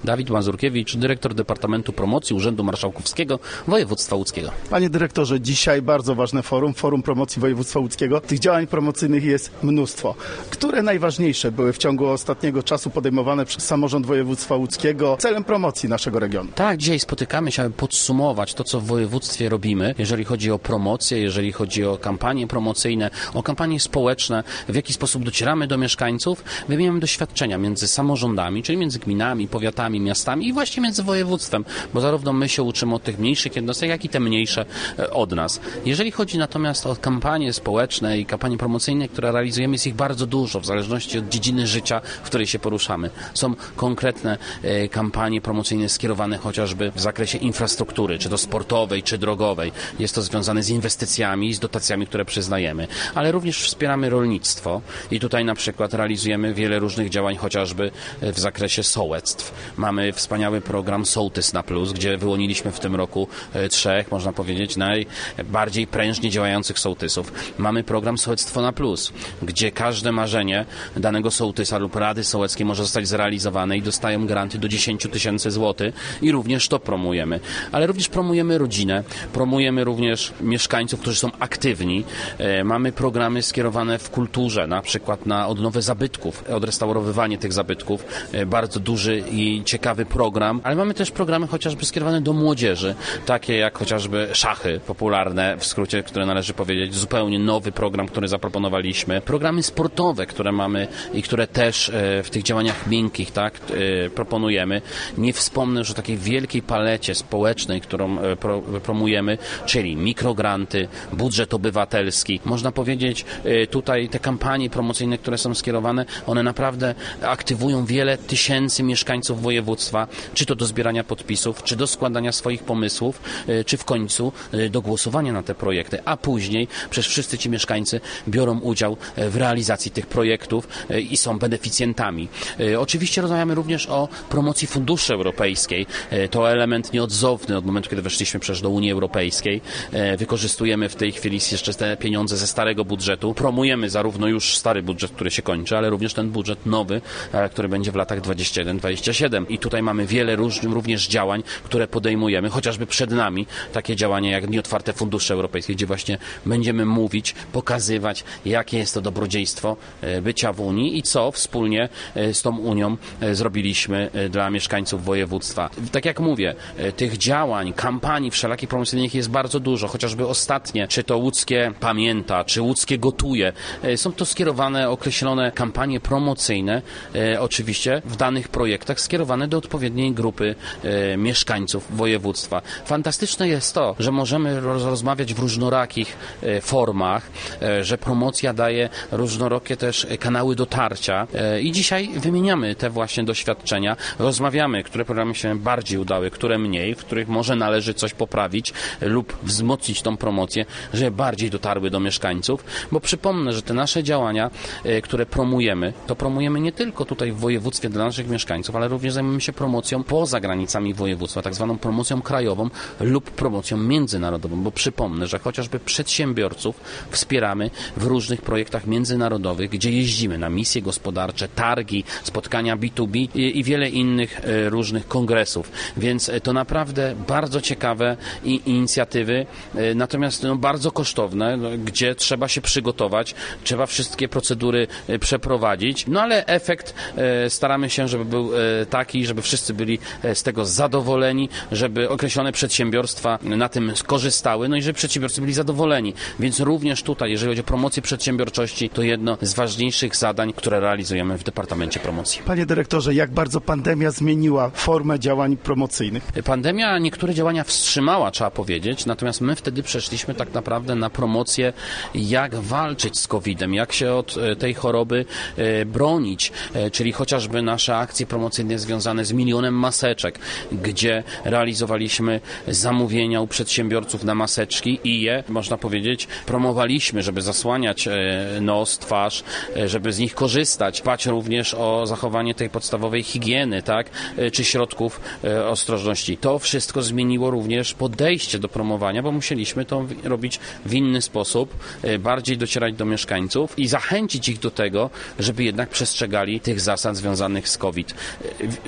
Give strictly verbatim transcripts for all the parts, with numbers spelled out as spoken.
Dawid Mazurkiewicz, dyrektor Departamentu Promocji Urzędu Marszałkowskiego Województwa Łódzkiego. Panie dyrektorze, dzisiaj bardzo ważne forum, Forum Promocji Województwa Łódzkiego. Tych działań promocyjnych jest mnóstwo. Które najważniejsze były w ciągu ostatniego czasu podejmowane przez samorząd województwa łódzkiego celem promocji naszego regionu? Tak, dzisiaj spotykamy się, aby podsumować to, co w województwie robimy, jeżeli chodzi o promocję, jeżeli chodzi o kampanie promocyjne, o kampanie społeczne, w jaki sposób docieramy do mieszkańców, wymieniamy doświadczenia między samorządami, czyli między gminami, powiatami, miastami i właśnie między województwem, bo zarówno my się uczymy od tych mniejszych jednostek, jak i te mniejsze od nas. Jeżeli chodzi natomiast o kampanie społeczne i kampanie promocyjne, które realizujemy, jest ich bardzo dużo, w zależności od dziedziny życia, w której się poruszamy. Są konkretne e, kampanie promocyjne skierowane chociażby w zakresie infrastruktury, czy to sportowej, czy drogowej. Jest to związane z inwestycjami, z dotacjami, które przyznajemy, ale również wspieramy rolnictwo i tutaj na przykład realizujemy wiele różnych działań, chociażby w zakresie sołectw. Mamy wspaniały program Sołtys na Plus, gdzie wyłoniliśmy w tym roku e, trzech, można powiedzieć, najbardziej prężnie działających sołtysów. Mamy program Sołectwo na Plus, gdzie każde marzenie danego sołtysa lub rady sołeckiej może zostać zrealizowane i dostają granty do dziesięć tysięcy złotych i również to promujemy. Ale również promujemy rodzinę, promujemy również mieszkańców, którzy są aktywni. E, mamy programy skierowane w kulturze, na przykład na odnowę zabytków, odrestaurowywanie tych zabytków. E, bardzo duży i ciekawy program, ale mamy też programy chociażby skierowane do młodzieży, takie jak chociażby szachy popularne, w skrócie, które należy powiedzieć, zupełnie nowy program, który zaproponowaliśmy. Programy sportowe, które mamy i które też w tych działaniach miękkich, tak, proponujemy. Nie wspomnę już o takiej wielkiej palecie społecznej, którą pro, promujemy, czyli mikrogranty, budżet obywatelski. Można powiedzieć, tutaj te kampanie promocyjne, które są skierowane, one naprawdę aktywują wiele tysięcy mieszkańców województwa, czy to do zbierania podpisów, czy do składania swoich pomysłów, czy w końcu do głosowania na te projekty, a później przecież wszyscy ci mieszkańcy biorą udział w realizacji tych projektów i są beneficjentami. Oczywiście rozmawiamy również o promocji funduszy europejskiej. To element nieodzowny od momentu, kiedy weszliśmy przecież do Unii Europejskiej. Wykorzystujemy w tej chwili jeszcze te pieniądze ze starego budżetu. Promujemy zarówno już stary budżet, który się kończy, ale również ten budżet nowy, który będzie w latach dwudziestym jeden dwudziestym siódmym. I tutaj mamy wiele różnych również działań, które podejmujemy, chociażby przed nami takie działania jak Dni Otwarte Fundusze Europejskie, gdzie właśnie będziemy mówić, pokazywać, jakie jest to dobrodziejstwo bycia w Unii i co wspólnie z tą Unią zrobiliśmy dla mieszkańców województwa. Tak jak mówię, tych działań, kampanii wszelakich promocyjnych jest bardzo dużo, chociażby ostatnie, czy to Łódzkie Pamięta, czy Łódzkie Gotuje. Są to skierowane, określone kampanie promocyjne, oczywiście w danych projektach skierowane do odpowiedniej grupy mieszkańców województwa. Fantastyczne jest to, że możemy rozmawiać w różnorakich formach, że promocja daje różnorakie też kanały dotarcia i dzisiaj wymieniamy te właśnie doświadczenia, rozmawiamy, które programy się bardziej udały, które mniej, w których może należy coś poprawić lub wzmocnić tą promocję, żeby bardziej dotarły do mieszkańców, bo przypomnę, że te nasze działania, które promujemy, to promujemy nie tylko tutaj w województwie dla naszych mieszkańców, ale również zajmujemy się promocją poza granicami województwa, tak zwaną promocją krajową lub promocją międzynarodową, bo przypomnę, że chociażby przedsiębiorców wspieramy w różnych projektach międzynarodowych, gdzie jeździmy na misje gospodarcze, targi, spotkania B dwa B i, i wiele innych e, różnych kongresów, więc to naprawdę bardzo ciekawe i, inicjatywy, e, natomiast no, bardzo kosztowne, no, gdzie trzeba się przygotować, trzeba wszystkie procedury e, przeprowadzić, no ale efekt e, staramy się, żeby był e, taki, żeby wszyscy byli e, z tego zadowoleni, żeby określone przedsiębiorstwa na tym skorzystały, no i żeby przedsiębiorcy byli zadowoleni. Więc również tutaj, jeżeli chodzi o promocję przedsiębiorczości, to jedno z ważniejszych zadań, które realizujemy w Departamencie Promocji. Panie dyrektorze, jak bardzo pandemia zmieniła formę działań promocyjnych? Pandemia niektóre działania wstrzymała, trzeba powiedzieć, natomiast my wtedy przeszliśmy tak naprawdę na promocję, jak walczyć z kowidem, jak się od tej choroby bronić, czyli chociażby nasze akcje promocyjne związane z milionem maseczek, gdzie realizowaliśmy zamówienia u przedsiębiorców na maseczki i je, można powiedzieć, promowaliśmy, żeby zasłaniać nos, twarz, żeby z nich korzystać, dbać również o zachowanie tej podstawowej higieny, tak, czy środków ostrożności. To wszystko zmieniło również podejście do promowania, bo musieliśmy to robić w inny sposób, bardziej docierać do mieszkańców i zachęcić ich do tego, żeby jednak przestrzegali tych zasad związanych z COVID.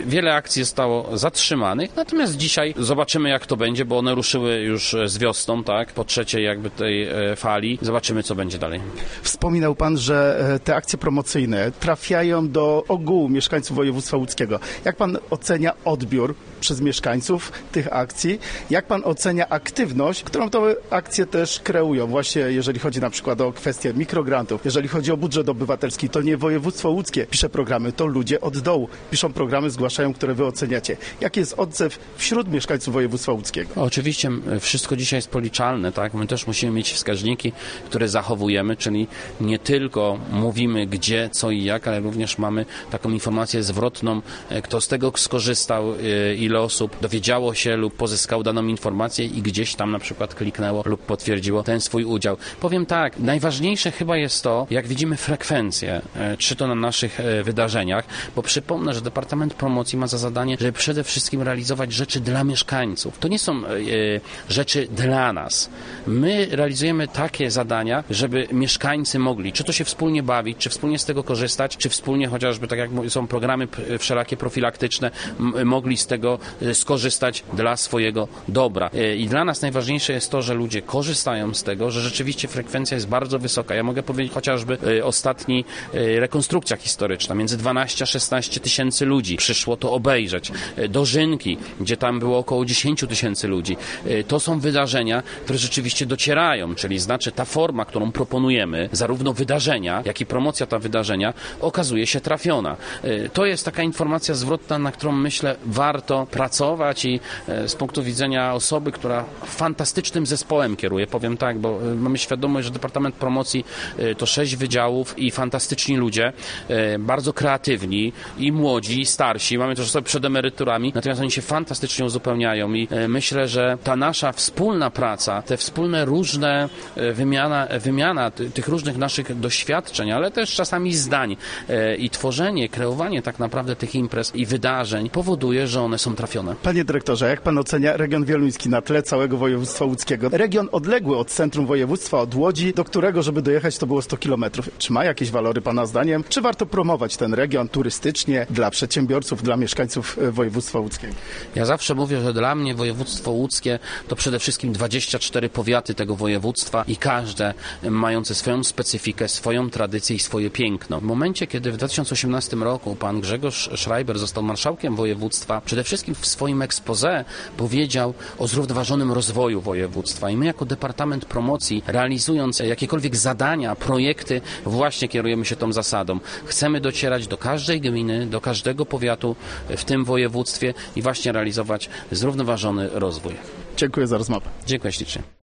Wiele akcji zostało zatrzymanych, natomiast dzisiaj zobaczymy, jak to będzie, bo one ruszyły już z wiosną, tak, po trzeciej jakby tej fali. Zobaczymy, co będzie dalej. Wspominał pan, że te akcje promocyjne trafiają do ogółu mieszkańców województwa łódzkiego. Jak pan ocenia odbiór przez mieszkańców tych akcji? Jak pan ocenia aktywność, którą te akcje też kreują? Właśnie jeżeli chodzi na przykład o kwestię mikrograntów, jeżeli chodzi o budżet obywatelski, to nie województwo łódzkie pisze programy, to ludzie od dołu piszą programy, zgłaszają, które wy oceniacie. Jaki jest odzew wśród mieszkańców województwa łódzkiego? Oczywiście wszystko dzisiaj jest policzalne, tak? My też musimy mieć wskaźniki, które zachowujemy, czyli nie tylko mówimy gdzie, co i jak, ale również mamy taką informację zwrotną, kto z tego skorzystał, ile osób dowiedziało się lub pozyskało daną informację i gdzieś tam na przykład kliknęło lub potwierdziło ten swój udział. Powiem tak, najważniejsze chyba jest to, jak widzimy frekwencję, czy to na naszych wydarzeniach, bo przypomnę, że Departament Promocji ma za zadanie, żeby przede wszystkim realizować rzeczy dla mieszkańców. To nie są e, rzeczy dla nas. My realizujemy takie zadania, żeby mieszkańcy mogli, czy to się wspólnie bawić, czy wspólnie z tego korzystać, czy wspólnie chociażby, tak jak są programy wszelakie profilaktyczne, m- mogli z tego skorzystać dla swojego dobra. I dla nas najważniejsze jest to, że ludzie korzystają z tego, że rzeczywiście frekwencja jest bardzo wysoka. Ja mogę powiedzieć chociażby ostatni rekonstrukcja historyczna. Między dwanaście a szesnaście tysięcy ludzi przyszło to obejrzeć. Dożynki, gdzie tam było około dziesięć tysięcy ludzi. To są wydarzenia, które rzeczywiście docierają, czyli znaczy ta forma, którą proponujemy, zarówno wydarzenia, jak i promocja ta wydarzenia, okazuje się trafiona. To jest taka informacja zwrotna, na którą myślę warto pracować i z punktu widzenia osoby, która fantastycznym zespołem kieruje, powiem tak, bo mamy świadomość, że Departament Promocji to sześć wydziałów i fantastyczni ludzie, bardzo kreatywni i młodzi, i starsi, mamy też osoby przed emeryturami, natomiast oni się fantastycznie uzupełniają i myślę, że ta nasza wspólna praca, te wspólne różne wymiana, wymiana tych różnych naszych doświadczeń, ale też czasami zdań i tworzenie, kreowanie tak naprawdę tych imprez i wydarzeń powoduje, że one są trafione. Panie dyrektorze, jak pan ocenia region wieluński na tle całego województwa łódzkiego? Region odległy od centrum województwa, od Łodzi, do którego, żeby dojechać, to było sto kilometrów. Czy ma jakieś walory pana zdaniem? Czy warto promować ten region turystycznie dla przedsiębiorców, dla mieszkańców województwa łódzkiego? Ja zawsze mówię, że dla mnie województwo łódzkie to przede wszystkim dwadzieścia cztery powiaty tego województwa i każde mające swoją specyfikę, swoją tradycję i swoje piękno. W momencie, kiedy w dwa tysiące osiemnastym roku pan Grzegorz Schreiber został marszałkiem województwa, przede wszystkim w swoim exposé powiedział o zrównoważonym rozwoju województwa i my jako Departament Promocji, realizując jakiekolwiek zadania, projekty, właśnie kierujemy się tą zasadą. Chcemy docierać do każdej gminy, do każdego powiatu w tym województwie i właśnie realizować zrównoważony rozwój. Dziękuję za rozmowę. Dziękuję ślicznie.